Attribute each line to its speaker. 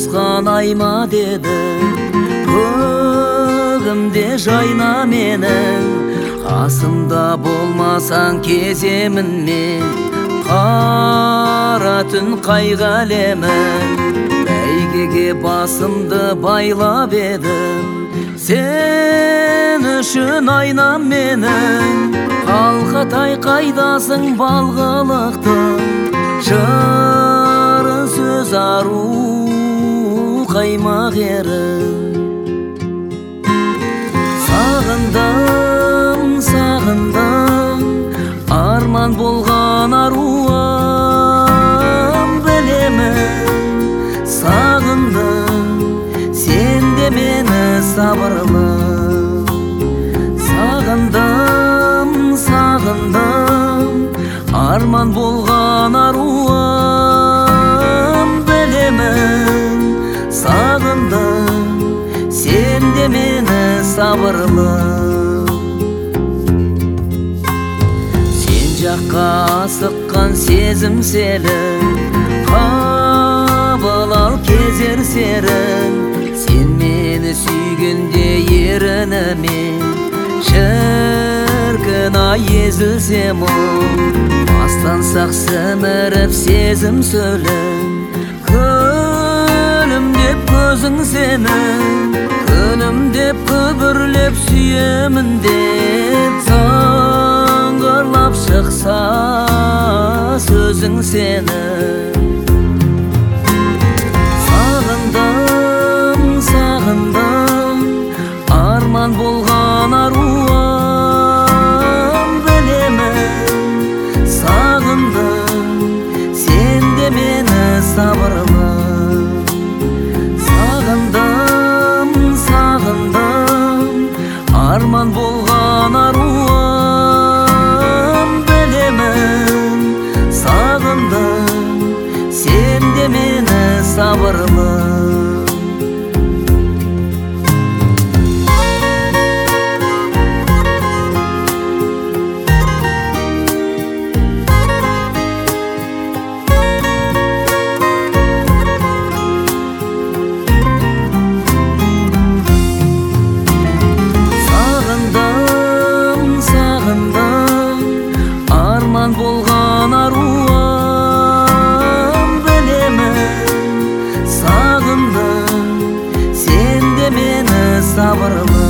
Speaker 1: санайма деді. Көгімде жайна менің, қасымда болмасаң кеземін мен. Қара түн қайғы әлемін, бәйгеге басымды байлап едім. Сен үшін айнам менің, қалқатай қайдасың балғылықтың. Жыры сөз ару қаймақ ерім. Сағындым, сағындым, арман болған аруым. Білемін, сағындым, сен де мені сабырлы. Сағындым, сағындым, арман болған аруым. Білемін, сағындым, сен де мені сабырлы. Сен жаққа асыққан сезім селін, қабыл ал кезер серін. Сен мені сүйгенде ерінімен, шіркін-ай езілсем ол. Бастансақ сіміріп сезім сөлін, күлім деп көзің сенің, күлім деп күбірлеп сүйемін деп. Сыңғырлап шықса сөзің сенің. Сағындым, сағындым, арман болған аруым. Білемін, сағындым, сен де мені сабырлы. Сағындым, сағындым, арман болған аруым. Білемін, сағындым, сен де мені сабырлы. Арман болған аруым. Білемін, сағындым, сен де мені сабырлы.